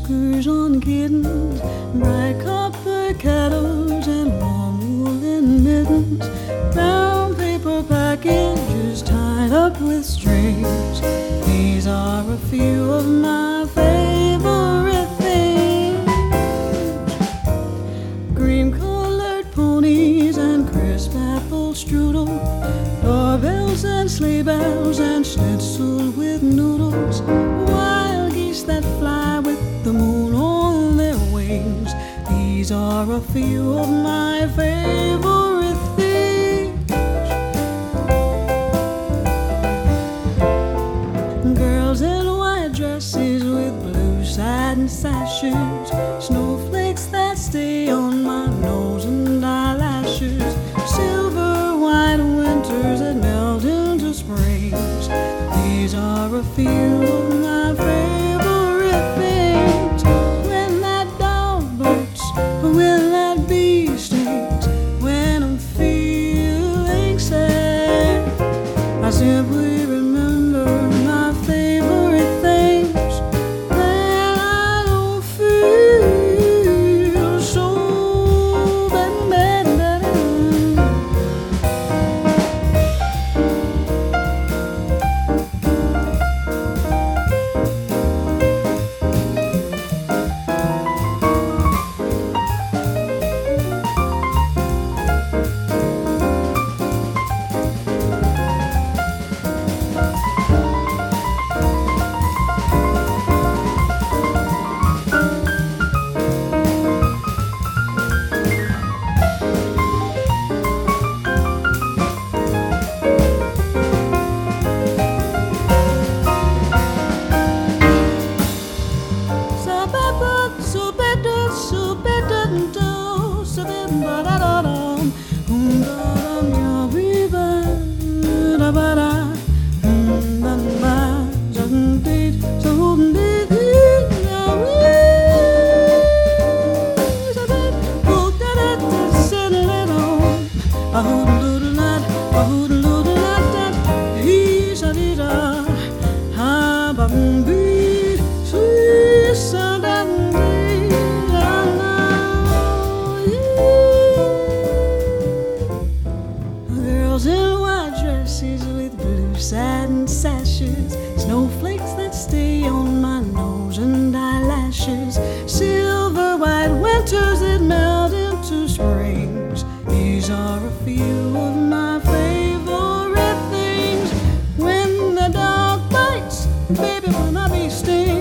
whiskers on kittens, bright copper kettles and warm woolen mittens, brown paper packages tied up with strings. These are a few of my favorite things. Cream-colored ponies and crisp apple strudel, doorbells and sleigh bells and schnitzel with noodles, wild geese that fly with the moon on their wings. These are a few of my favorite things. Girls in white dresses with blue satin sashes, snowflakes that stay on my nose and eyelashes, silver white winters that melt into springs. These are a few of my favorite things. When that dog barks, when that bee stings, when I'm feeling sad, I simply remember my favorite things. Then I don't feel so bad. Girls in white dresses with blue satin sashes, snowflakes that stay on my nose and eyelashes, silver white winters that melt into springs. These are a few of my favorite things. When the dog bites, baby, when I bee stings.